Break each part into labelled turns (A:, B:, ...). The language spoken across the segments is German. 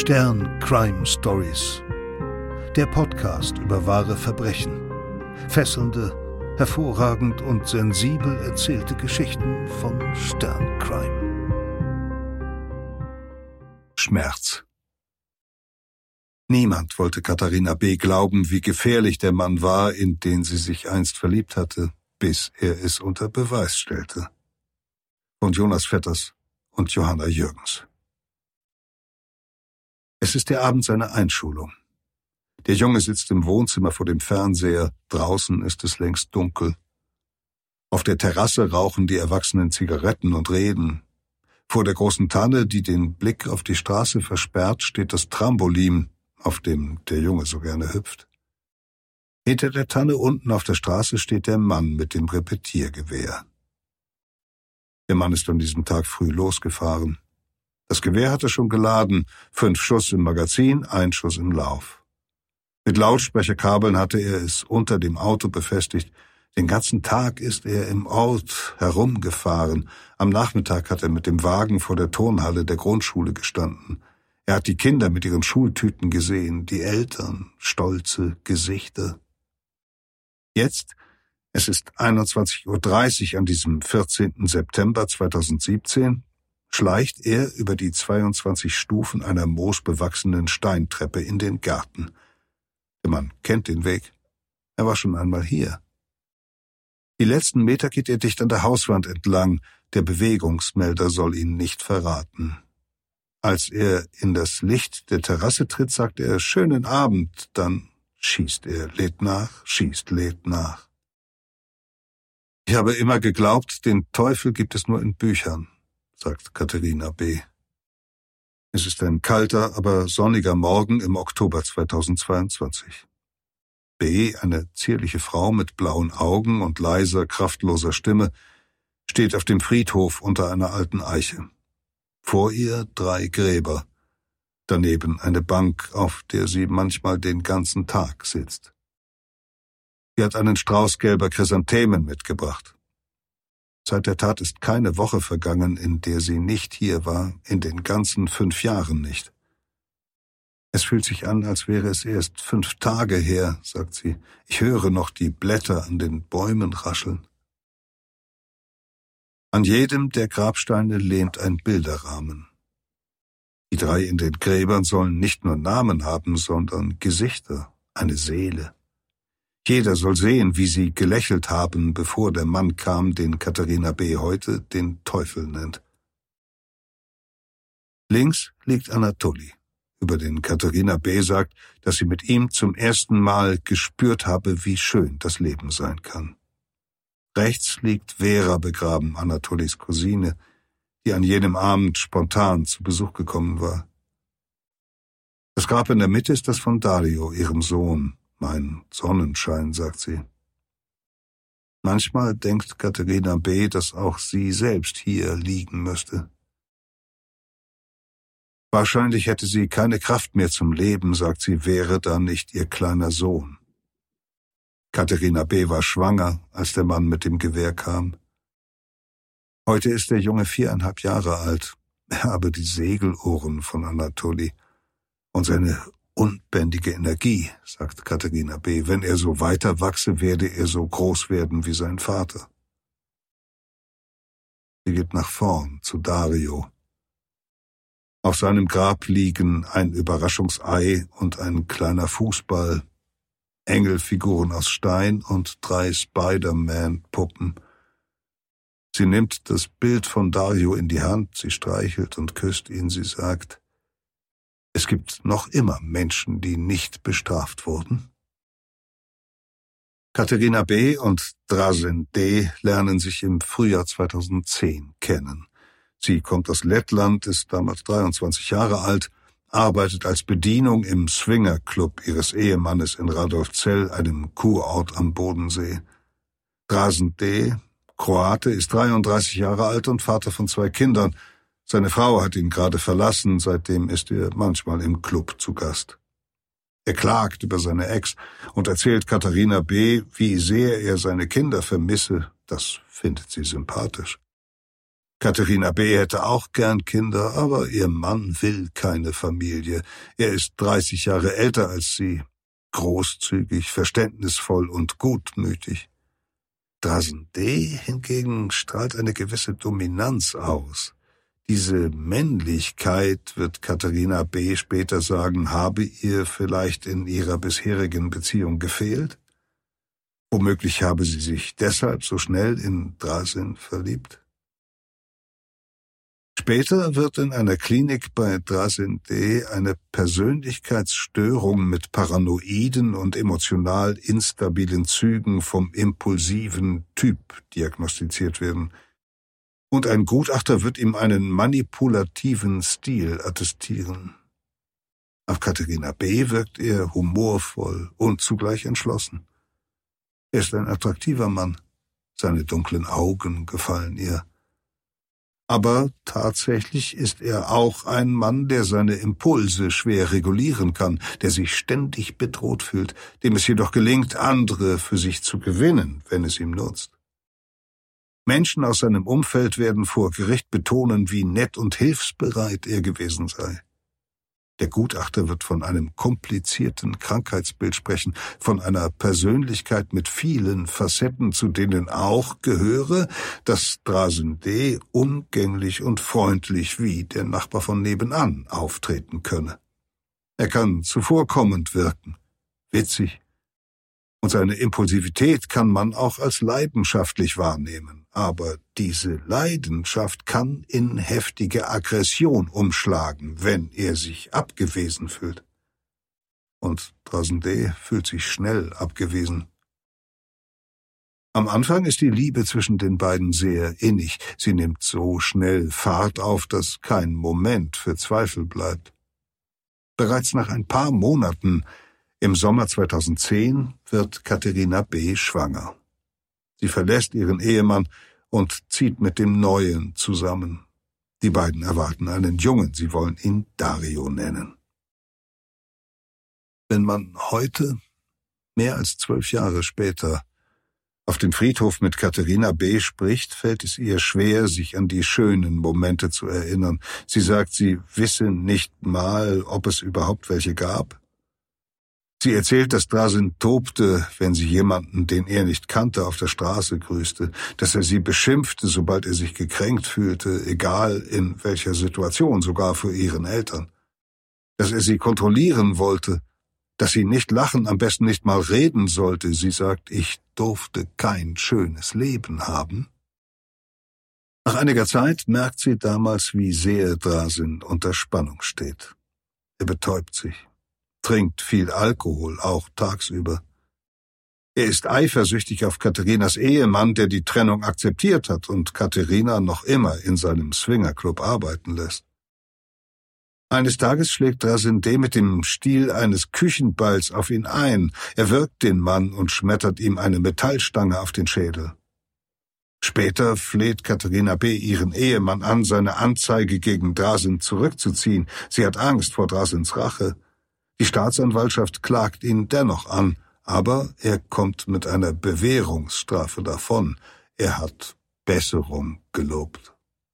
A: Stern Crime Stories. Der Podcast über wahre Verbrechen. Fesselnde, hervorragend und sensibel erzählte Geschichten von Stern Crime. Schmerz. Niemand wollte Katharina B. glauben, wie gefährlich der Mann war, in den sie sich einst verliebt hatte, bis er es unter Beweis stellte. Von Jonas Vetters und Johanna Jürgens. Es ist der Abend seiner Einschulung. Der Junge sitzt im Wohnzimmer vor dem Fernseher, draußen ist es längst dunkel. Auf der Terrasse rauchen die Erwachsenen Zigaretten und reden. Vor der großen Tanne, die den Blick auf die Straße versperrt, steht das Trampolin, auf dem der Junge so gerne hüpft. Hinter der Tanne unten auf der Straße steht der Mann mit dem Repetiergewehr. Der Mann ist an diesem Tag früh losgefahren. Das Gewehr hat er schon geladen, 5 Schuss im Magazin, 1 Schuss im Lauf. Mit Lautsprecherkabeln hatte er es unter dem Auto befestigt. Den ganzen Tag ist er im Ort herumgefahren. Am Nachmittag hat er mit dem Wagen vor der Turnhalle der Grundschule gestanden. Er hat die Kinder mit ihren Schultüten gesehen, die Eltern, stolze Gesichter. Jetzt, es ist 21:30 Uhr an diesem 14. September 2017, schleicht er über die 22 Stufen einer moosbewachsenen Steintreppe in den Garten. Der Mann kennt den Weg. Er war schon einmal hier. Die letzten Meter geht er dicht an der Hauswand entlang. Der Bewegungsmelder soll ihn nicht verraten. Als er in das Licht der Terrasse tritt, sagt er »Schönen Abend«, dann schießt er, lädt nach, schießt, lädt nach. Ich habe immer geglaubt, den Teufel gibt es nur in Büchern, sagt Katharina B. Es ist ein kalter, aber sonniger Morgen im Oktober 2022. B., eine zierliche Frau mit blauen Augen und leiser, kraftloser Stimme, steht auf dem Friedhof unter einer alten Eiche. Vor ihr 3 Gräber, daneben eine Bank, auf der sie manchmal den ganzen Tag sitzt. Sie hat einen Strauß gelber Chrysanthemen mitgebracht. Seit der Tat ist keine Woche vergangen, in der sie nicht hier war, in den ganzen 5 Jahren nicht. Es fühlt sich an, als wäre es erst 5 Tage her, sagt sie. Ich höre noch die Blätter an den Bäumen rascheln. An jedem der Grabsteine lehnt ein Bilderrahmen. Die 3 in den Gräbern sollen nicht nur Namen haben, sondern Gesichter, eine Seele. Jeder soll sehen, wie sie gelächelt haben, bevor der Mann kam, den Katharina B. heute den Teufel nennt. Links liegt Anatoli, über den Katharina B. sagt, dass sie mit ihm zum ersten Mal gespürt habe, wie schön das Leben sein kann. Rechts liegt Vera begraben, Anatolis Cousine, die an jenem Abend spontan zu Besuch gekommen war. Das Grab in der Mitte ist das von Dario, ihrem Sohn. Mein Sonnenschein, sagt sie. Manchmal denkt Katharina B., dass auch sie selbst hier liegen müsste. Wahrscheinlich hätte sie keine Kraft mehr zum Leben, sagt sie, wäre da nicht ihr kleiner Sohn. Katharina B. war schwanger, als der Mann mit dem Gewehr kam. Heute ist der Junge 4,5 Jahre alt. Er habe die Segelohren von Anatoli und seine unbändige Energie, sagt Katharina B. Wenn er so weiter wachse, werde er so groß werden wie sein Vater. Sie geht nach vorn zu Dario. Auf seinem Grab liegen ein Überraschungsei und ein kleiner Fußball, Engelfiguren aus Stein und 3 Spider-Man-Puppen. Sie nimmt das Bild von Dario in die Hand, sie streichelt und küsst ihn, sie sagt, es gibt noch immer Menschen, die nicht bestraft wurden. Katharina B. und Drazen D. lernen sich im Frühjahr 2010 kennen. Sie kommt aus Lettland, ist damals 23 Jahre alt, arbeitet als Bedienung im Swingerclub ihres Ehemannes in Radolfzell, einem Kurort am Bodensee. Drazen D., Kroate, ist 33 Jahre alt und Vater von 2 Kindern. Seine Frau hat ihn gerade verlassen, seitdem ist er manchmal im Club zu Gast. Er klagt über seine Ex und erzählt Katharina B., wie sehr er seine Kinder vermisse. Das findet sie sympathisch. Katharina B. hätte auch gern Kinder, aber ihr Mann will keine Familie. Er ist 30 Jahre älter als sie, großzügig, verständnisvoll und gutmütig. Drazen D. hingegen strahlt eine gewisse Dominanz aus. Diese Männlichkeit, wird Katharina B. später sagen, habe ihr vielleicht in ihrer bisherigen Beziehung gefehlt? Womöglich habe sie sich deshalb so schnell in Drazen verliebt? Später wird in einer Klinik bei Drazen D. eine Persönlichkeitsstörung mit paranoiden und emotional instabilen Zügen vom impulsiven Typ diagnostiziert werden. Und ein Gutachter wird ihm einen manipulativen Stil attestieren. Auf Katharina B. wirkt er humorvoll und zugleich entschlossen. Er ist ein attraktiver Mann. Seine dunklen Augen gefallen ihr. Aber tatsächlich ist er auch ein Mann, der seine Impulse schwer regulieren kann, der sich ständig bedroht fühlt, dem es jedoch gelingt, andere für sich zu gewinnen, wenn es ihm nutzt. Menschen aus seinem Umfeld werden vor Gericht betonen, wie nett und hilfsbereit er gewesen sei. Der Gutachter wird von einem komplizierten Krankheitsbild sprechen, von einer Persönlichkeit mit vielen Facetten, zu denen auch gehöre, dass Drazen D. umgänglich und freundlich wie der Nachbar von nebenan auftreten könne. Er kann zuvorkommend wirken, witzig, und seine Impulsivität kann man auch als leidenschaftlich wahrnehmen. Aber diese Leidenschaft kann in heftige Aggression umschlagen, wenn er sich abgewiesen fühlt. Und Drazen D. fühlt sich schnell abgewiesen. Am Anfang ist die Liebe zwischen den beiden sehr innig. Sie nimmt so schnell Fahrt auf, dass kein Moment für Zweifel bleibt. Bereits nach ein paar Monaten, im Sommer 2010, wird Katharina B. schwanger. Sie verlässt ihren Ehemann und zieht mit dem Neuen zusammen. Die beiden erwarten einen Jungen, sie wollen ihn Dario nennen. Wenn man heute, mehr als 12 Jahre später, auf dem Friedhof mit Katharina B. spricht, fällt es ihr schwer, sich an die schönen Momente zu erinnern. Sie sagt, sie wisse nicht mal, ob es überhaupt welche gab. Sie erzählt, dass Drazen tobte, wenn sie jemanden, den er nicht kannte, auf der Straße grüßte, dass er sie beschimpfte, sobald er sich gekränkt fühlte, egal in welcher Situation, sogar vor ihren Eltern, dass er sie kontrollieren wollte, dass sie nicht lachen, am besten nicht mal reden sollte. Sie sagt, ich durfte kein schönes Leben haben. Nach einiger Zeit merkt sie damals, wie sehr Drazen unter Spannung steht. Er betäubt sich, trinkt viel Alkohol, auch tagsüber. Er ist eifersüchtig auf Katharinas Ehemann, der die Trennung akzeptiert hat und Katharina noch immer in seinem Swingerclub arbeiten lässt. Eines Tages schlägt Drazen D. mit dem Stiel eines Küchenballs auf ihn ein. Er wirkt den Mann und schmettert ihm eine Metallstange auf den Schädel. Später fleht Katharina B. ihren Ehemann an, seine Anzeige gegen Drazen zurückzuziehen. Sie hat Angst vor Drazens Rache. Die Staatsanwaltschaft klagt ihn dennoch an, aber er kommt mit einer Bewährungsstrafe davon. Er hat Besserung gelobt.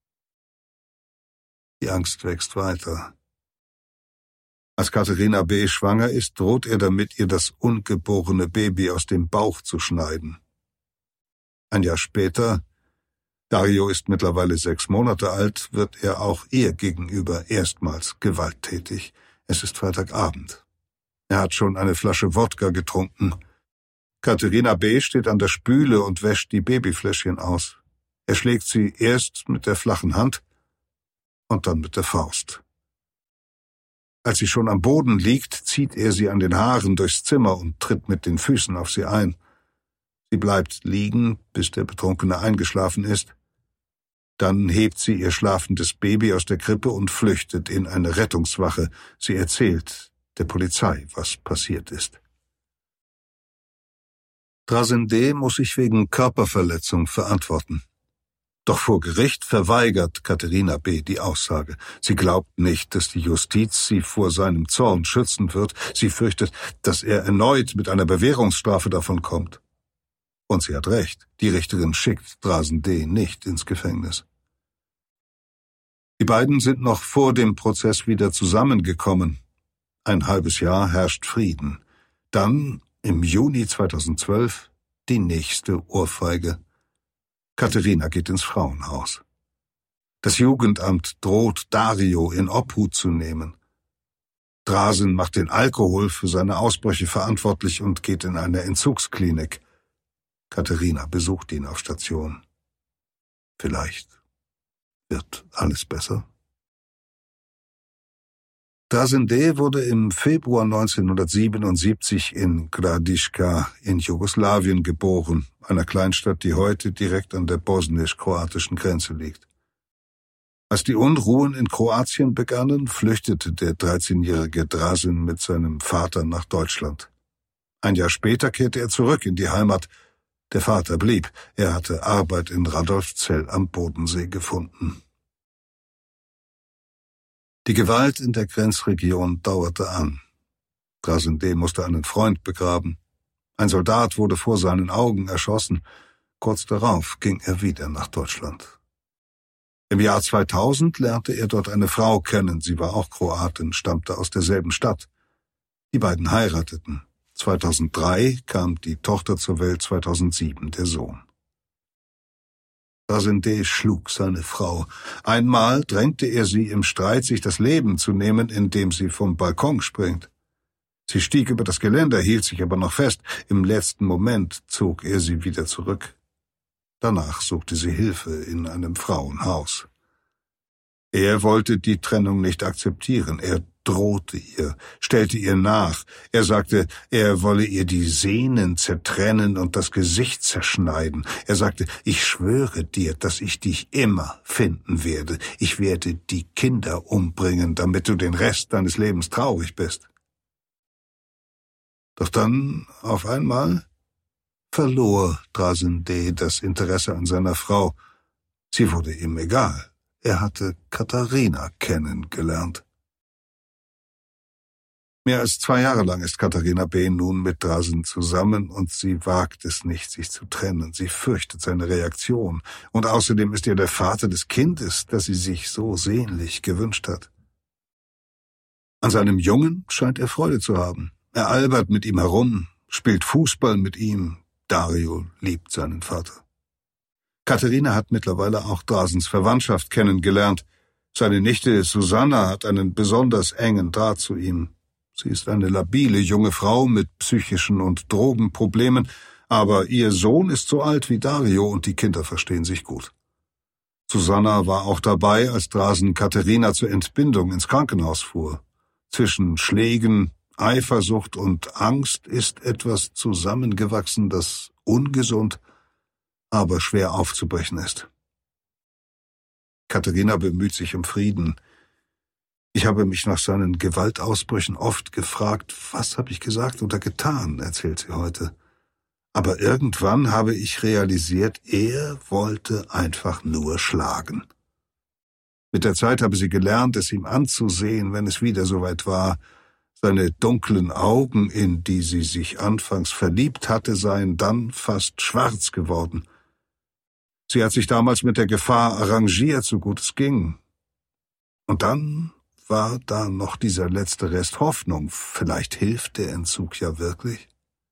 A: Die Angst wächst weiter. Als Katharina B. schwanger ist, droht er damit, ihr das ungeborene Baby aus dem Bauch zu schneiden. Ein Jahr später, Dario ist mittlerweile 6 Monate alt, wird er auch ihr gegenüber erstmals gewalttätig. Es ist Freitagabend. Er hat schon eine Flasche Wodka getrunken. Katharina B. steht an der Spüle und wäscht die Babyfläschchen aus. Er schlägt sie erst mit der flachen Hand und dann mit der Faust. Als sie schon am Boden liegt, zieht er sie an den Haaren durchs Zimmer und tritt mit den Füßen auf sie ein. Sie bleibt liegen, bis der Betrunkene eingeschlafen ist. Dann hebt sie ihr schlafendes Baby aus der Krippe und flüchtet in eine Rettungswache. Sie erzählt der Polizei, was passiert ist. Drazen D. muss sich wegen Körperverletzung verantworten. Doch vor Gericht verweigert Katharina B. die Aussage. Sie glaubt nicht, dass die Justiz sie vor seinem Zorn schützen wird. Sie fürchtet, dass er erneut mit einer Bewährungsstrafe davonkommt. Und sie hat recht, die Richterin schickt Drazen D. nicht ins Gefängnis. Die beiden sind noch vor dem Prozess wieder zusammengekommen. Ein halbes Jahr herrscht Frieden. Dann, im Juni 2012, die nächste Ohrfeige. Katharina geht ins Frauenhaus. Das Jugendamt droht, Dario in Obhut zu nehmen. Drasen macht den Alkohol für seine Ausbrüche verantwortlich und geht in eine Entzugsklinik. Katharina besucht ihn auf Station. Vielleicht wird alles besser. Drazen D. wurde im Februar 1977 in Gradiška in Jugoslawien geboren, einer Kleinstadt, die heute direkt an der bosnisch-kroatischen Grenze liegt. Als die Unruhen in Kroatien begannen, flüchtete der 13-jährige Drazen mit seinem Vater nach Deutschland. Ein Jahr später kehrte er zurück in die Heimat. Der Vater blieb. Er hatte Arbeit in Radolfzell am Bodensee gefunden. Die Gewalt in der Grenzregion dauerte an. Drazen D. musste einen Freund begraben. Ein Soldat wurde vor seinen Augen erschossen. Kurz darauf ging er wieder nach Deutschland. Im Jahr 2000 lernte er dort eine Frau kennen. Sie war auch Kroatin, stammte aus derselben Stadt. Die beiden heirateten. 2003 kam die Tochter zur Welt, 2007 der Sohn. Drazen D. schlug seine Frau. Einmal drängte er sie im Streit, sich das Leben zu nehmen, indem sie vom Balkon springt. Sie stieg über das Geländer, hielt sich aber noch fest. Im letzten Moment zog er sie wieder zurück. Danach suchte sie Hilfe in einem Frauenhaus. Er wollte die Trennung nicht akzeptieren. Er drohte ihr, stellte ihr nach. Er sagte, er wolle ihr die Sehnen zertrennen und das Gesicht zerschneiden. Er sagte, ich schwöre dir, dass ich dich immer finden werde. Ich werde die Kinder umbringen, damit du den Rest deines Lebens traurig bist. Doch dann, auf einmal, verlor Drazen D. das Interesse an seiner Frau. Sie wurde ihm egal. Er hatte Katharina kennengelernt. Mehr als 2 Jahre lang ist Katharina B. nun mit Drazen zusammen und sie wagt es nicht, sich zu trennen. Sie fürchtet seine Reaktion. Und außerdem ist er der Vater des Kindes, das sie sich so sehnlich gewünscht hat. An seinem Jungen scheint er Freude zu haben. Er albert mit ihm herum, spielt Fußball mit ihm. Dario liebt seinen Vater. Katharina hat mittlerweile auch Drazens Verwandtschaft kennengelernt. Seine Nichte Susanna hat einen besonders engen Draht zu ihm. Sie ist eine labile junge Frau mit psychischen und Drogenproblemen, aber ihr Sohn ist so alt wie Dario und die Kinder verstehen sich gut. Susanna war auch dabei, als Drazen Katharina zur Entbindung ins Krankenhaus fuhr. Zwischen Schlägen, Eifersucht und Angst ist etwas zusammengewachsen, das ungesund, aber schwer aufzubrechen ist. Katharina bemüht sich um Frieden. Ich habe mich nach seinen Gewaltausbrüchen oft gefragt, was habe ich gesagt oder getan, erzählt sie heute. Aber irgendwann habe ich realisiert, er wollte einfach nur schlagen. Mit der Zeit habe sie gelernt, es ihm anzusehen, wenn es wieder soweit war. Seine dunklen Augen, in die sie sich anfangs verliebt hatte, seien dann fast schwarz geworden. Sie hat sich damals mit der Gefahr arrangiert, so gut es ging. Und dann war da noch dieser letzte Rest Hoffnung. Vielleicht hilft der Entzug ja wirklich.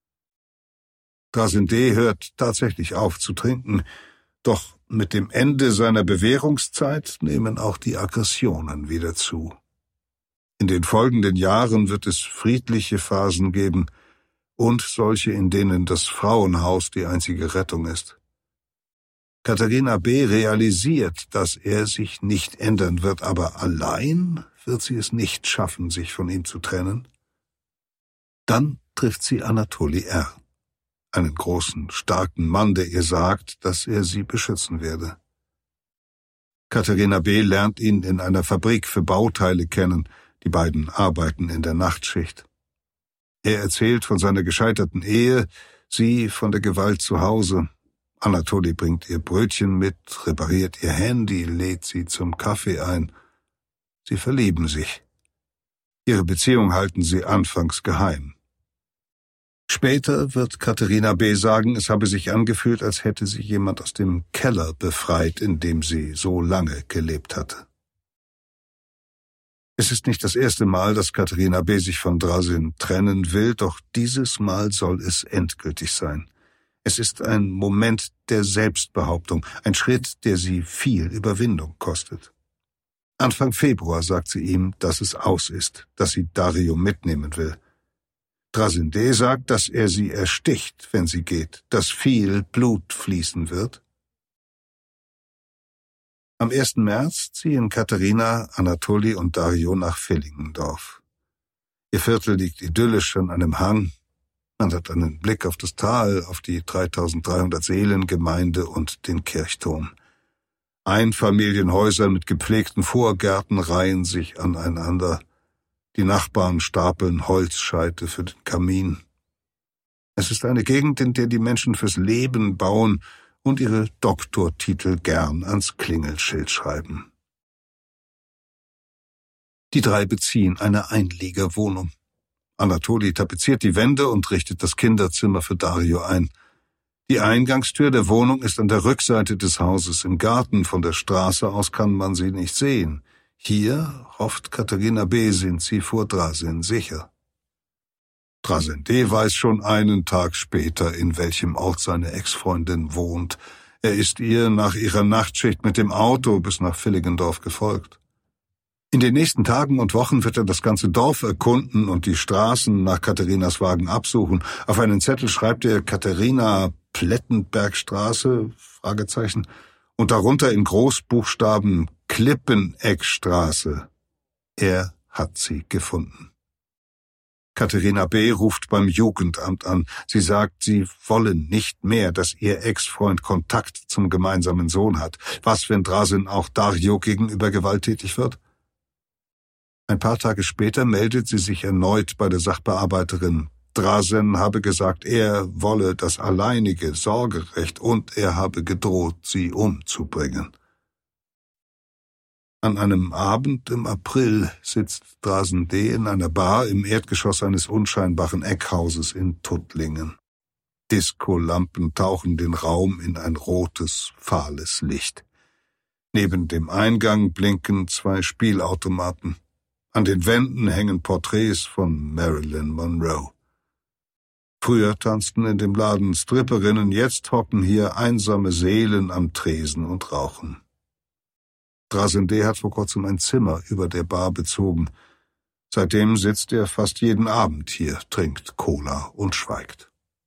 A: Drazen D. hört tatsächlich auf zu trinken, doch mit dem Ende seiner Bewährungszeit nehmen auch die Aggressionen wieder zu. In den folgenden Jahren wird es friedliche Phasen geben und solche, in denen das Frauenhaus die einzige Rettung ist. Katharina B. realisiert, dass er sich nicht ändern wird, aber allein wird sie es nicht schaffen, sich von ihm zu trennen. Dann trifft sie Anatoli R., einen großen, starken Mann, der ihr sagt, dass er sie beschützen werde. Katharina B. lernt ihn in einer Fabrik für Bauteile kennen. Die beiden arbeiten in der Nachtschicht. Er erzählt von seiner gescheiterten Ehe, sie von der Gewalt zu Hause. Anatoli bringt ihr Brötchen mit, repariert ihr Handy, lädt sie zum Kaffee ein. Sie verlieben sich. Ihre Beziehung halten sie anfangs geheim. Später wird Katharina B. sagen, es habe sich angefühlt, als hätte sie jemand aus dem Keller befreit, in dem sie so lange gelebt hatte. Es ist nicht das erste Mal, dass Katharina B. sich von Drasin trennen will, doch dieses Mal soll es endgültig sein. Es ist ein Moment der Selbstbehauptung, ein Schritt, der sie viel Überwindung kostet. Anfang Februar sagt sie ihm, dass es aus ist, dass sie Dario mitnehmen will. Drasin D. sagt, dass er sie ersticht, wenn sie geht, dass viel Blut fließen wird. Am 1. März ziehen Katharina, Anatoli und Dario nach Villingendorf. Ihr Viertel liegt idyllisch an einem Hang. Man hat einen Blick auf das Tal, auf die 3300 Seelengemeinde und den Kirchturm. Einfamilienhäuser mit gepflegten Vorgärten reihen sich aneinander. Die Nachbarn stapeln Holzscheite für den Kamin. Es ist eine Gegend, in der die Menschen fürs Leben bauen und ihre Doktortitel gern ans Klingelschild schreiben. Die drei beziehen eine Einliegerwohnung. Anatoli tapeziert die Wände und richtet das Kinderzimmer für Dario ein. Die Eingangstür der Wohnung ist an der Rückseite des Hauses im Garten. Von der Straße aus kann man sie nicht sehen. Hier, hofft Katharina B., sind sie vor Drasin sicher. Drasin D. weiß schon einen Tag später, in welchem Ort seine Ex-Freundin wohnt. Er ist ihr nach ihrer Nachtschicht mit dem Auto bis nach Villingendorf gefolgt. In den nächsten Tagen und Wochen wird er das ganze Dorf erkunden und die Straßen nach Katharinas Wagen absuchen. Auf einen Zettel schreibt er Katharina Plettenbergstraße, Fragezeichen, und darunter in Großbuchstaben Klippeneckstraße. Er hat sie gefunden. Katharina B. ruft beim Jugendamt an. Sie sagt, sie wollen nicht mehr, dass ihr Ex-Freund Kontakt zum gemeinsamen Sohn hat. Was, wenn Drasin auch Dario gegenüber gewalttätig wird? Ein paar Tage später meldet sie sich erneut bei der Sachbearbeiterin. Drasin habe gesagt, er wolle das alleinige Sorgerecht und er habe gedroht, sie umzubringen. An einem Abend im April sitzt Drasin D. in einer Bar im Erdgeschoss eines unscheinbaren Eckhauses in Tuttlingen. Diskolampen tauchen den Raum in ein rotes, fahles Licht. Neben dem Eingang blinken 2 Spielautomaten. An den Wänden hängen Porträts von Marilyn Monroe. Früher tanzten in dem Laden Stripperinnen, jetzt hocken hier einsame Seelen am Tresen und rauchen. Drasin D. hat vor kurzem ein Zimmer über der Bar bezogen. Seitdem sitzt er fast jeden Abend hier, trinkt Cola und schweigt.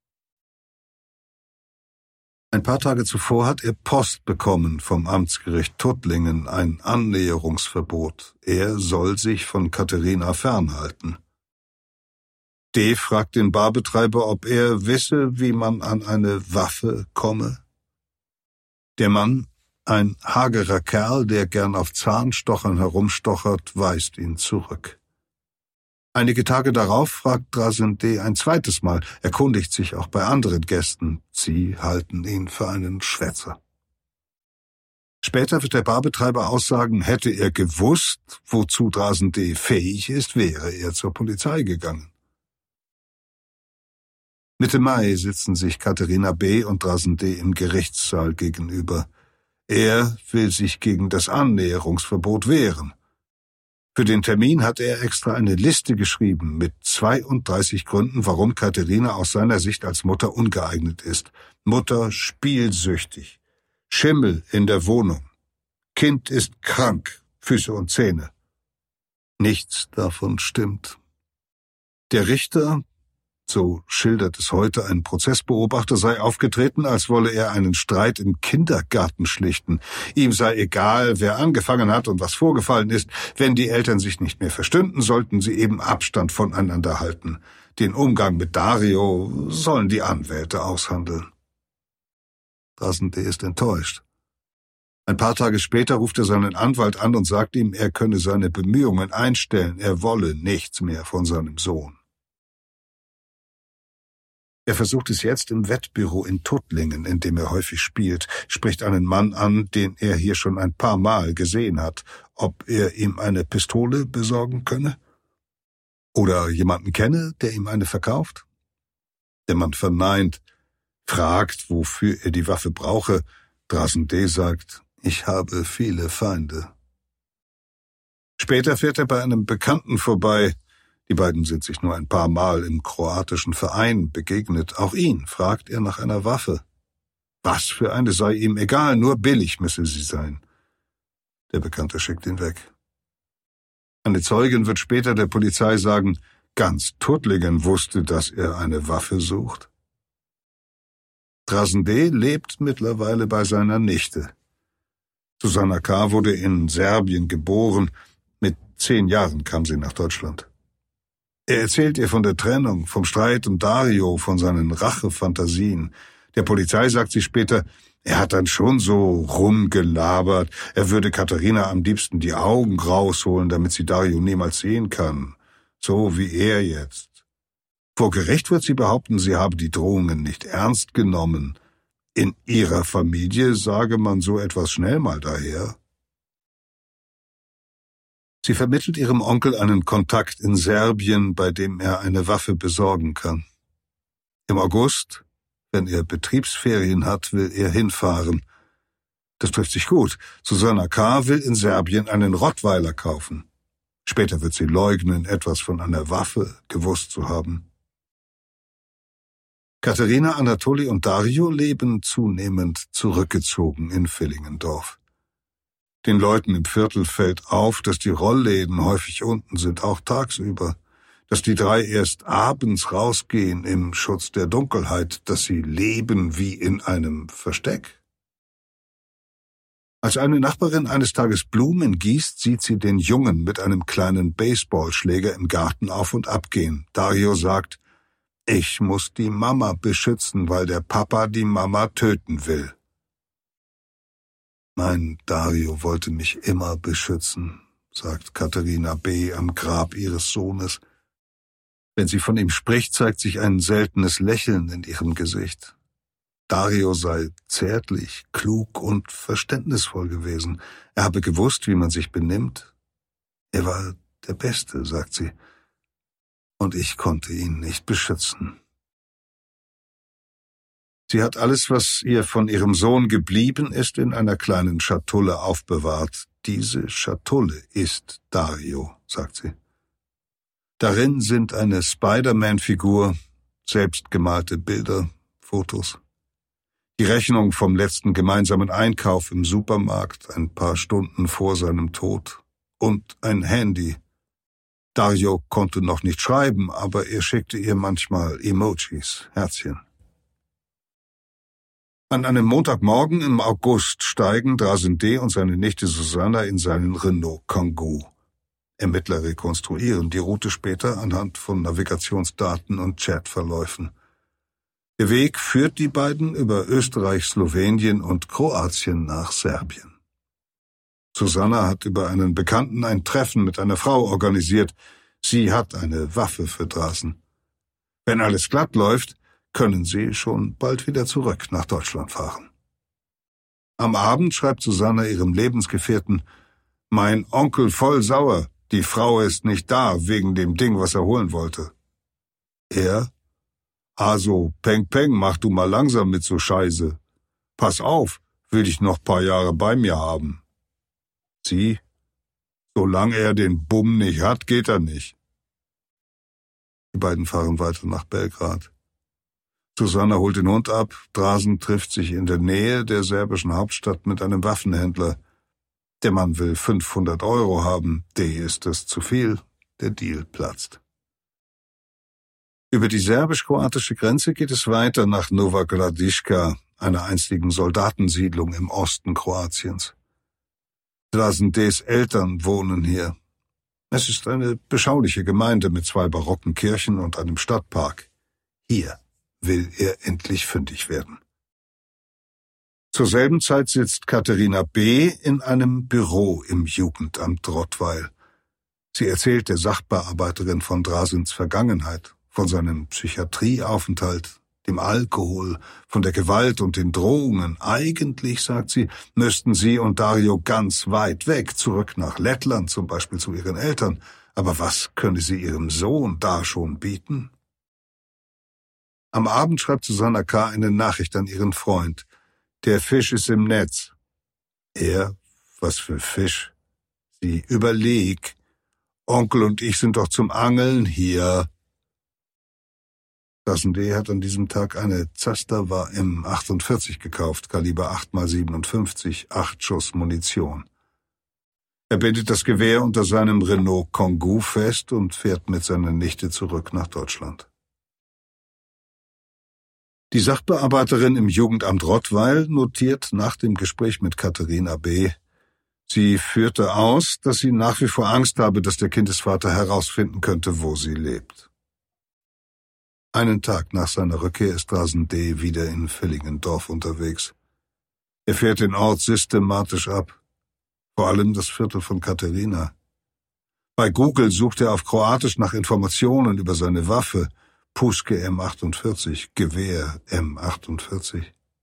A: Ein paar Tage zuvor hat er Post bekommen vom Amtsgericht Tuttlingen, ein Annäherungsverbot. Er soll sich von Katharina fernhalten. D. fragt den Barbetreiber, ob er wisse, wie man an eine Waffe komme. Der Mann, ein hagerer Kerl, der gern auf Zahnstochern herumstochert, weist ihn zurück. Einige Tage darauf fragt Drasin D. ein zweites Mal, erkundigt sich auch bei anderen Gästen. Sie halten ihn für einen Schwätzer. Später wird der Barbetreiber aussagen, hätte er gewusst, wozu Drasin D. fähig ist, wäre er zur Polizei gegangen. Mitte Mai sitzen sich Katharina B. und Drasin D. im Gerichtssaal gegenüber. Er will sich gegen das Annäherungsverbot wehren. Für den Termin hat er extra eine Liste geschrieben mit 32 Gründen, warum Katharina aus seiner Sicht als Mutter ungeeignet ist. Mutter spielsüchtig, Schimmel in der Wohnung, Kind ist krank, Füße und Zähne. Nichts davon stimmt. Der Richter, so schildert es heute ein Prozessbeobachter, sei aufgetreten, als wolle er einen Streit im Kindergarten schlichten. Ihm sei egal, wer angefangen hat und was vorgefallen ist. Wenn die Eltern sich nicht mehr verstünden, sollten sie eben Abstand voneinander halten. Den Umgang mit Dario sollen die Anwälte aushandeln. Drasin D. ist enttäuscht. Ein paar Tage später ruft er seinen Anwalt an und sagt ihm, er könne seine Bemühungen einstellen, er wolle nichts mehr von seinem Sohn. Er versucht es jetzt im Wettbüro in Tuttlingen, in dem er häufig spielt, spricht einen Mann an, den er hier schon ein paar Mal gesehen hat, ob er ihm eine Pistole besorgen könne? Oder jemanden kenne, der ihm eine verkauft? Der Mann verneint, fragt, wofür er die Waffe brauche. Drasin D. sagt, ich habe viele Feinde. Später fährt er bei einem Bekannten vorbei. Die beiden sind sich nur ein paar Mal im kroatischen Verein begegnet. Auch ihn fragt er nach einer Waffe. Was für eine sei ihm egal, nur billig müsse sie sein. Der Bekannte schickt ihn weg. Eine Zeugin wird später der Polizei sagen, ganz Tuttlingen wusste, dass er eine Waffe sucht. Drazen D. lebt mittlerweile bei seiner Nichte. Susanna K. wurde in Serbien geboren. Mit 10 Jahren kam sie nach Deutschland. Er erzählt ihr von der Trennung, vom Streit um Dario, von seinen Rachefantasien. Der Polizei sagt sie später, er hat dann schon so rumgelabert, er würde Katharina am liebsten die Augen rausholen, damit sie Dario niemals sehen kann. So wie er jetzt. Vor Gericht wird sie behaupten, sie habe die Drohungen nicht ernst genommen. In ihrer Familie sage man so etwas schnell mal daher. Sie vermittelt ihrem Onkel einen Kontakt in Serbien, bei dem er eine Waffe besorgen kann. Im August, wenn er Betriebsferien hat, will er hinfahren. Das trifft sich gut. Susanna K. will in Serbien einen Rottweiler kaufen. Später wird sie leugnen, etwas von einer Waffe gewusst zu haben. Katharina, Anatoli und Dario leben zunehmend zurückgezogen in Villingendorf. Den Leuten im Viertel fällt auf, dass die Rollläden häufig unten sind, auch tagsüber, dass die 3 erst abends rausgehen im Schutz der Dunkelheit, dass sie leben wie in einem Versteck. Als eine Nachbarin eines Tages Blumen gießt, sieht sie den Jungen mit einem kleinen Baseballschläger im Garten auf und ab gehen. Dario sagt, ich muss die Mama beschützen, weil der Papa die Mama töten will. Mein Dario wollte mich immer beschützen, sagt Katharina B. am Grab ihres Sohnes. Wenn sie von ihm spricht, zeigt sich ein seltenes Lächeln in ihrem Gesicht. Dario sei zärtlich, klug und verständnisvoll gewesen. Er habe gewusst, wie man sich benimmt. Er war der Beste, sagt sie. Und ich konnte ihn nicht beschützen. Sie hat alles, was ihr von ihrem Sohn geblieben ist, in einer kleinen Schatulle aufbewahrt. Diese Schatulle ist Dario, sagt sie. Darin sind eine Spider-Man-Figur, selbstgemalte Bilder, Fotos. Die Rechnung vom letzten gemeinsamen Einkauf im Supermarkt, ein paar Stunden vor seinem Tod. Und ein Handy. Dario konnte noch nicht schreiben, aber er schickte ihr manchmal Emojis, Herzchen. An einem Montagmorgen im August steigen Drazen D. und seine Nichte Susanna in seinen Renault Kangoo. Ermittler rekonstruieren die Route später anhand von Navigationsdaten und Chatverläufen. Der Weg führt die beiden über Österreich, Slowenien und Kroatien nach Serbien. Susanna hat über einen Bekannten ein Treffen mit einer Frau organisiert. Sie hat eine Waffe für Drazen. Wenn alles glatt läuft, können sie schon bald wieder zurück nach Deutschland fahren. Am Abend schreibt Susanna ihrem Lebensgefährten, »Mein Onkel voll sauer, die Frau ist nicht da, wegen dem Ding, was er holen wollte.« Er, »Also, Peng Peng, mach du mal langsam mit so Scheiße. Pass auf, will ich noch 'paar Jahre bei mir haben.« Sie, »Solange er den Bumm nicht hat, geht er nicht.« Die beiden fahren weiter nach Belgrad. Susanna holt den Hund ab, Drazen trifft sich in der Nähe der serbischen Hauptstadt mit einem Waffenhändler. Der Mann will 500 € haben, D ist es zu viel, der Deal platzt. Über die serbisch-kroatische Grenze geht es weiter nach Nova Gradiška, einer einstigen Soldatensiedlung im Osten Kroatiens. Drazen D.'s Eltern wohnen hier. Es ist eine beschauliche Gemeinde mit 2 barocken Kirchen und einem Stadtpark. Hier will er endlich fündig werden. Zur selben Zeit sitzt Katharina B. in einem Büro im Jugendamt Rottweil. Sie erzählt der Sachbearbeiterin von Drazens Vergangenheit, von seinem Psychiatrieaufenthalt, dem Alkohol, von der Gewalt und den Drohungen. Eigentlich, sagt sie, müssten sie und Dario ganz weit weg, zurück nach Lettland, zum Beispiel zu ihren Eltern. Aber was könne sie ihrem Sohn da schon bieten? Am Abend schreibt Susanna K. eine Nachricht an ihren Freund. Der Fisch ist im Netz. Er, was für Fisch? Sie, überleg, Onkel und ich sind doch zum Angeln hier. Drazen D. hat an diesem Tag eine Zastawa M48 gekauft, Kaliber 8x57, 8 Schuss Munition. Er bindet das Gewehr unter seinem Renault Kangoo fest und fährt mit seiner Nichte zurück nach Deutschland. Die Sachbearbeiterin im Jugendamt Rottweil notiert nach dem Gespräch mit Katharina B., sie führte aus, dass sie nach wie vor Angst habe, dass der Kindesvater herausfinden könnte, wo sie lebt. Einen Tag nach seiner Rückkehr ist Drazen D. wieder in Villingendorf unterwegs. Er fährt den Ort systematisch ab, vor allem das Viertel von Katharina. Bei Google sucht er auf Kroatisch nach Informationen über seine Waffe, Puške M48, Gewehr M48.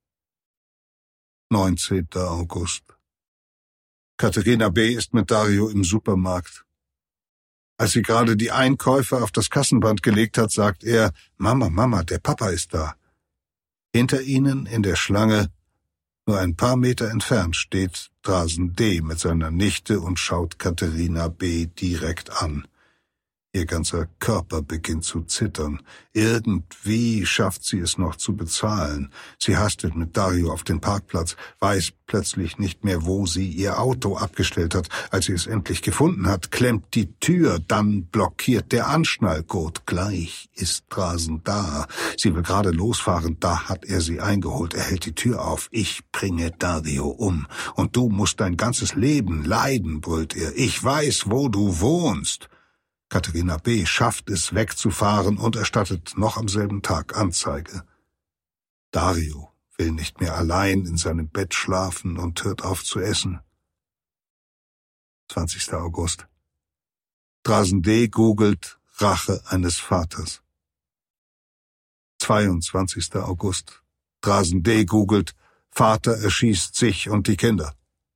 A: 19. August. Katharina B. ist mit Dario im Supermarkt. Als sie gerade die Einkäufe auf das Kassenband gelegt hat, sagt er, Mama, der Papa ist da. Hinter ihnen in der Schlange, nur ein paar Meter entfernt, steht Drazen D. mit seiner Nichte und schaut Katharina B. direkt an. Ihr ganzer Körper beginnt zu zittern. Irgendwie schafft sie es noch zu bezahlen. Sie hastet mit Dario auf den Parkplatz, weiß plötzlich nicht mehr, wo sie ihr Auto abgestellt hat. Als sie es endlich gefunden hat, klemmt die Tür, dann blockiert der Anschnallgurt. Gleich ist Drazen da. Sie will gerade losfahren, da hat er sie eingeholt. Er hält die Tür auf. Ich bringe Dario um. Und du musst dein ganzes Leben leiden, brüllt er. Ich weiß, wo du wohnst. Katharina B. schafft es, wegzufahren und erstattet noch am selben Tag Anzeige. Dario will nicht mehr allein in seinem Bett schlafen und hört auf zu essen. 20. August. Drazen D. googelt Rache eines Vaters. 22. August. Drazen D. googelt Vater erschießt sich und die Kinder.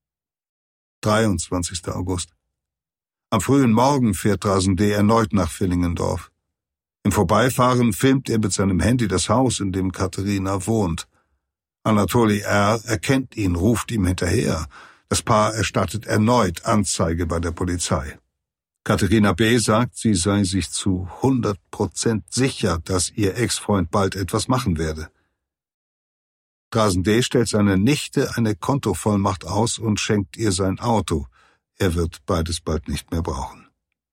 A: 23. August. Am frühen Morgen fährt Drazen D. erneut nach Villingendorf. Im Vorbeifahren filmt er mit seinem Handy das Haus, in dem Katharina wohnt. Anatoli R. erkennt ihn, ruft ihm hinterher. Das Paar erstattet erneut Anzeige bei der Polizei. Katharina B. sagt, sie sei sich zu 100% sicher, dass ihr Ex-Freund bald etwas machen werde. Drazen D. stellt seiner Nichte eine Kontovollmacht aus und schenkt ihr sein Auto. Er wird beides bald nicht mehr brauchen.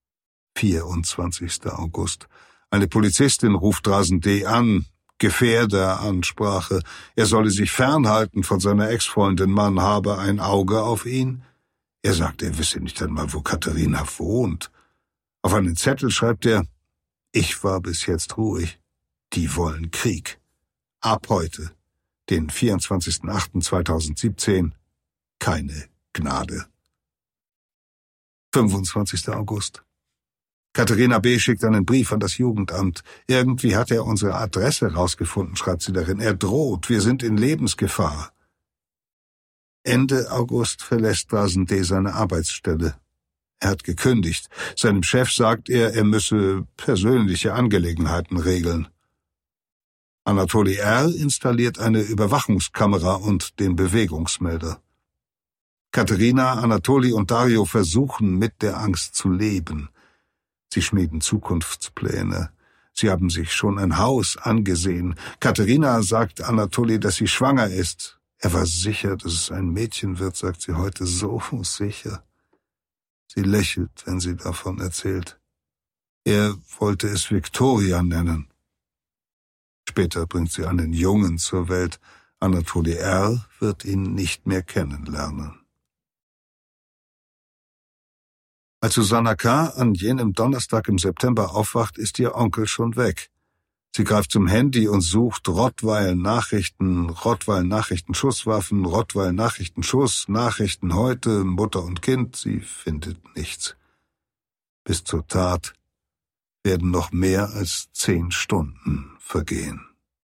A: 24. August. Eine Polizistin ruft Drazen D. an, Gefährderansprache. Er solle sich fernhalten von seiner Ex-Freundin, man habe ein Auge auf ihn. Er sagt, er wisse nicht einmal, wo Katharina wohnt. Auf einen Zettel schreibt er, ich war bis jetzt ruhig. Die wollen Krieg. Ab heute, den 24.08.2017, keine Gnade. 25. August. Katharina B. schickt einen Brief an das Jugendamt. Irgendwie hat er unsere Adresse rausgefunden, schreibt sie darin. Er droht, wir sind in Lebensgefahr. Ende August verlässt Drazen D. seine Arbeitsstelle. Er hat gekündigt. Seinem Chef sagt er müsse persönliche Angelegenheiten regeln. Anatoli R. installiert eine Überwachungskamera und den Bewegungsmelder. Katharina, Anatoli und Dario versuchen, mit der Angst zu leben. Sie schmieden Zukunftspläne. Sie haben sich schon ein Haus angesehen. Katharina sagt Anatoli, dass sie schwanger ist. Er war sicher, dass es ein Mädchen wird, sagt sie heute, so sicher. Sie lächelt, wenn sie davon erzählt. Er wollte es Victoria nennen. Später bringt sie einen Jungen zur Welt. Anatoli R. wird ihn nicht mehr kennenlernen. Als Susanna K. an jenem Donnerstag im September aufwacht, ist ihr Onkel schon weg. Sie greift zum Handy und sucht Rottweil-Nachrichten, Rottweil-Nachrichten-Schusswaffen, Rottweil-Nachrichten-Schuss, Nachrichten heute, Mutter und Kind. Sie findet nichts. Bis zur Tat werden noch mehr als 10 Stunden vergehen.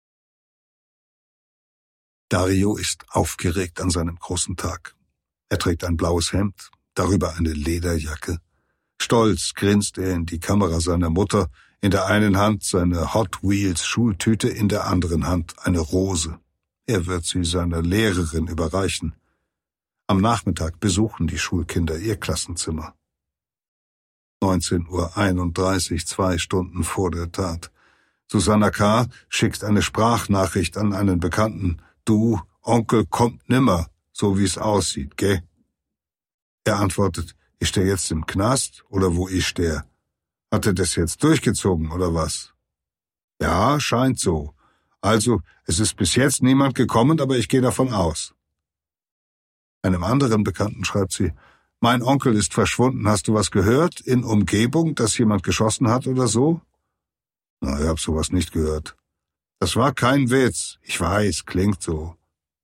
A: Dario ist aufgeregt an seinem großen Tag. Er trägt ein blaues Hemd, darüber eine Lederjacke. Stolz grinst er in die Kamera seiner Mutter, in der einen Hand seine Hot Wheels Schultüte, in der anderen Hand eine Rose. Er wird sie seiner Lehrerin überreichen. Am Nachmittag besuchen die Schulkinder ihr Klassenzimmer. 19:31 Uhr, 2 Stunden vor der Tat. Susanna K. schickt eine Sprachnachricht an einen Bekannten. »Du, Onkel kommt nimmer, so wie's aussieht, gell?« Er antwortet, »Ist der jetzt im Knast oder wo ist der? Hat er das jetzt durchgezogen oder was?« »Ja, scheint so. Also, es ist bis jetzt niemand gekommen, aber ich gehe davon aus.« Einem anderen Bekannten schreibt sie, »Mein Onkel ist verschwunden, hast du was gehört? In Umgebung, dass jemand geschossen hat oder so?« »Na, ich hab sowas nicht gehört.« »Das war kein Witz. Ich weiß, klingt so.«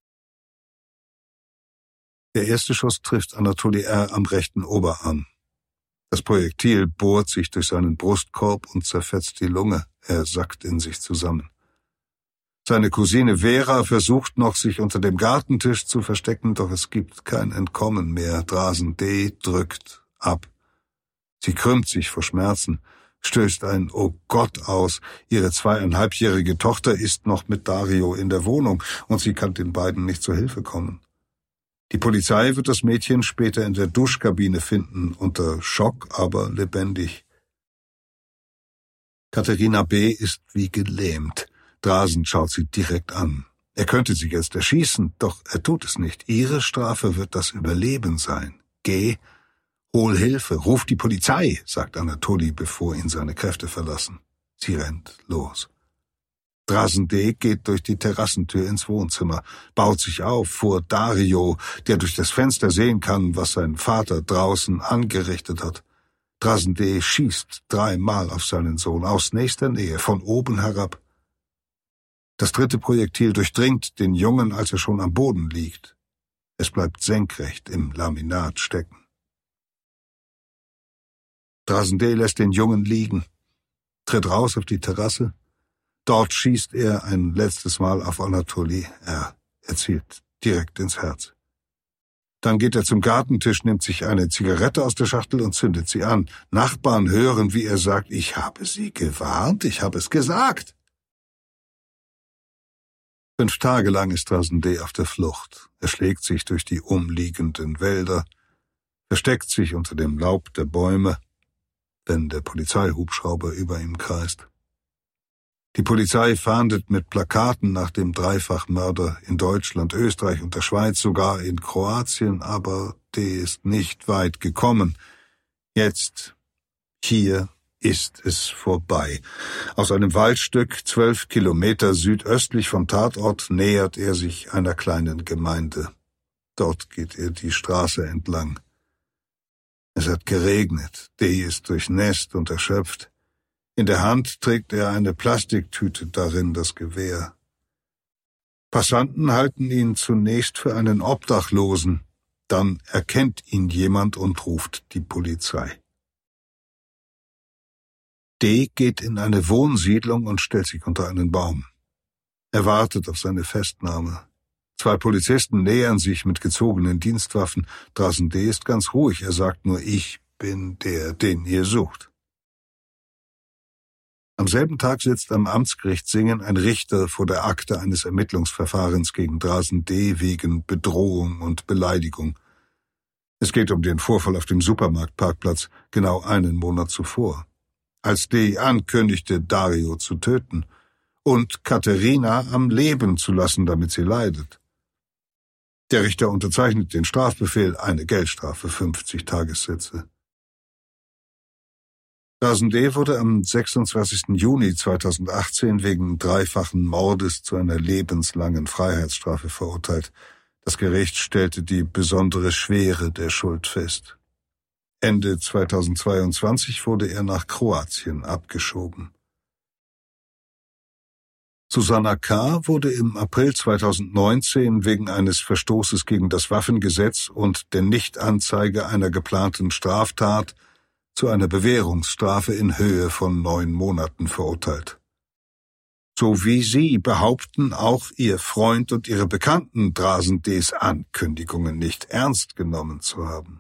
A: Der erste Schuss trifft Anatoli R. am rechten Oberarm. Das Projektil bohrt sich durch seinen Brustkorb und zerfetzt die Lunge. Er sackt in sich zusammen. Seine Cousine Vera versucht noch, sich unter dem Gartentisch zu verstecken, doch es gibt kein Entkommen mehr. Drasen D. drückt ab. Sie krümmt sich vor Schmerzen, stößt ein »Oh Gott« aus. Ihre 2,5-jährige Tochter ist noch mit Dario in der Wohnung und sie kann den beiden nicht zur Hilfe kommen. Die Polizei wird das Mädchen später in der Duschkabine finden, unter Schock, aber lebendig. Katharina B. ist wie gelähmt. Drasen schaut sie direkt an. Er könnte sie jetzt erschießen, doch er tut es nicht. Ihre Strafe wird das Überleben sein. Geh, hol Hilfe, ruf die Polizei, sagt Anatoli, bevor ihn seine Kräfte verlassen. Sie rennt los. Drasen D. geht durch die Terrassentür ins Wohnzimmer, baut sich auf vor Dario, der durch das Fenster sehen kann, was sein Vater draußen angerichtet hat. Drasen D. schießt 3-mal auf seinen Sohn, aus nächster Nähe, von oben herab. Das 3. Projektil durchdringt den Jungen, als er schon am Boden liegt. Es bleibt senkrecht im Laminat stecken. Drasen D. lässt den Jungen liegen, tritt raus auf die Terrasse. Dort schießt er ein letztes Mal auf Anatoli. Er zielt direkt ins Herz. Dann geht er zum Gartentisch, nimmt sich eine Zigarette aus der Schachtel und zündet sie an. Nachbarn hören, wie er sagt, »Ich habe Sie gewarnt, ich habe es gesagt.« 5 Tage lang ist Drasen D. auf der Flucht. Er schlägt sich durch die umliegenden Wälder, versteckt sich unter dem Laub der Bäume, wenn der Polizeihubschrauber über ihm kreist. Die Polizei fahndet mit Plakaten nach dem Dreifachmörder in Deutschland, Österreich und der Schweiz, sogar in Kroatien, aber D. ist nicht weit gekommen. Jetzt, hier, ist es vorbei. Aus einem Waldstück 12 Kilometer südöstlich vom Tatort nähert er sich einer kleinen Gemeinde. Dort geht er die Straße entlang. Es hat geregnet. D. ist durchnässt und erschöpft. In der Hand trägt er eine Plastiktüte, darin das Gewehr. Passanten halten ihn zunächst für einen Obdachlosen. Dann erkennt ihn jemand und ruft die Polizei. D. geht in eine Wohnsiedlung und stellt sich unter einen Baum. Er wartet auf seine Festnahme. 2 Polizisten nähern sich mit gezogenen Dienstwaffen. Drasen D. ist ganz ruhig. Er sagt nur, »Ich bin der, den ihr sucht.« Am selben Tag sitzt am Amtsgericht Singen ein Richter vor der Akte eines Ermittlungsverfahrens gegen Drasen D. wegen Bedrohung und Beleidigung. Es geht um den Vorfall auf dem Supermarktparkplatz, genau einen Monat zuvor, als D. ankündigte, Dario zu töten und Katharina am Leben zu lassen, damit sie leidet. Der Richter unterzeichnet den Strafbefehl, eine Geldstrafe 50 Tagessätze. Drasen D. wurde am 26. Juni 2018 wegen 3-fachen Mordes zu einer lebenslangen Freiheitsstrafe verurteilt. Das Gericht stellte die besondere Schwere der Schuld fest. Ende 2022 wurde er nach Kroatien abgeschoben. Susanna K. wurde im April 2019 wegen eines Verstoßes gegen das Waffengesetz und der Nichtanzeige einer geplanten Straftat zu einer Bewährungsstrafe in Höhe von 9 Monaten verurteilt. So wie sie behaupten auch ihr Freund und ihre Bekannten Drasen D.'s Ankündigungen nicht ernst genommen zu haben.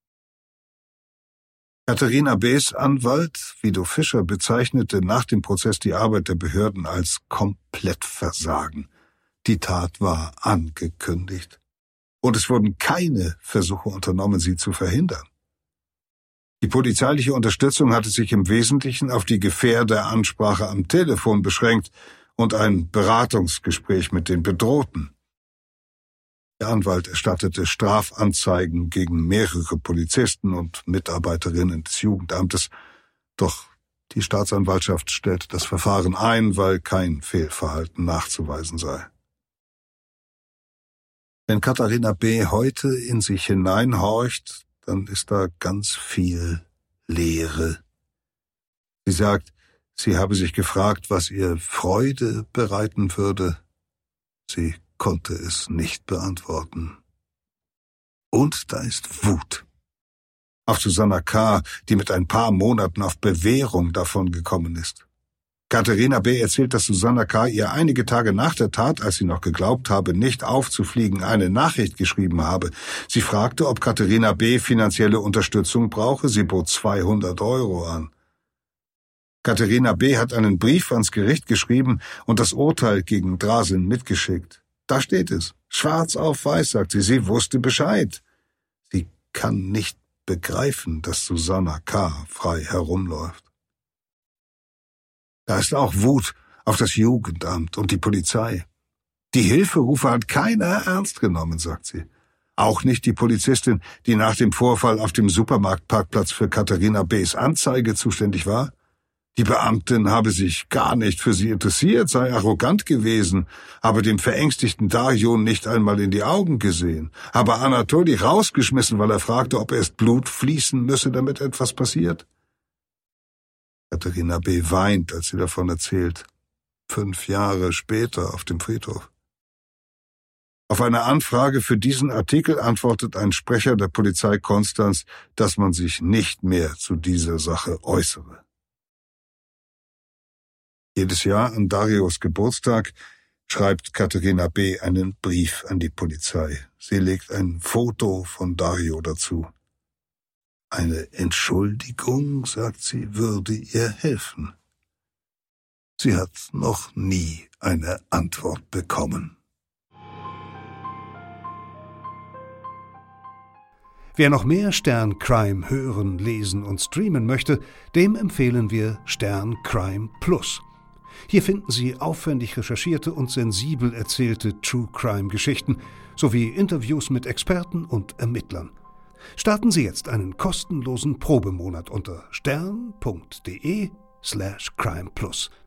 A: Katharina B.'s Anwalt, Vido Fischer, bezeichnete nach dem Prozess die Arbeit der Behörden als Komplettversagen. Die Tat war angekündigt. Und es wurden keine Versuche unternommen, sie zu verhindern. Die polizeiliche Unterstützung hatte sich im Wesentlichen auf die Gefährderansprache am Telefon beschränkt und ein Beratungsgespräch mit den Bedrohten. Der Anwalt erstattete Strafanzeigen gegen mehrere Polizisten und Mitarbeiterinnen des Jugendamtes, doch die Staatsanwaltschaft stellte das Verfahren ein, weil kein Fehlverhalten nachzuweisen sei. Wenn Katharina B. heute in sich hineinhorcht, dann ist da ganz viel Leere. Sie sagt, sie habe sich gefragt, was ihr Freude bereiten würde. Sie konnte es nicht beantworten. Und da ist Wut. Auf Susanna K., die mit ein paar Monaten auf Bewährung davon gekommen ist. Katharina B. erzählt, dass Susanna K. ihr einige Tage nach der Tat, als sie noch geglaubt habe, nicht aufzufliegen, eine Nachricht geschrieben habe. Sie fragte, ob Katharina B. finanzielle Unterstützung brauche. Sie bot 200 € an. Katharina B. hat einen Brief ans Gericht geschrieben und das Urteil gegen Drasin mitgeschickt. Da steht es. Schwarz auf weiß, sagt sie. Sie wusste Bescheid. Sie kann nicht begreifen, dass Susanna K. frei herumläuft. Da ist auch Wut auf das Jugendamt und die Polizei. Die Hilferufe hat keiner ernst genommen, sagt sie. Auch nicht die Polizistin, die nach dem Vorfall auf dem Supermarktparkplatz für Katharina B.'s Anzeige zuständig war. Die Beamtin habe sich gar nicht für sie interessiert, sei arrogant gewesen, habe dem verängstigten Dario nicht einmal in die Augen gesehen, habe Anatoli rausgeschmissen, weil er fragte, ob erst Blut fließen müsse, damit etwas passiert. Katharina B. weint, als sie davon erzählt. 5 Jahre später auf dem Friedhof. Auf eine Anfrage für diesen Artikel antwortet ein Sprecher der Polizei Konstanz, dass man sich nicht mehr zu dieser Sache äußere. Jedes Jahr an Darios Geburtstag schreibt Katharina B. einen Brief an die Polizei. Sie legt ein Foto von Dario dazu. Eine Entschuldigung, sagt sie, würde ihr helfen. Sie hat noch nie eine Antwort bekommen.
B: Wer noch mehr Stern Crime hören, lesen und streamen möchte, dem empfehlen wir Stern Crime Plus. Hier finden Sie aufwendig recherchierte und sensibel erzählte True-Crime-Geschichten sowie Interviews mit Experten und Ermittlern. Starten Sie jetzt einen kostenlosen Probemonat unter stern.de/crimeplus.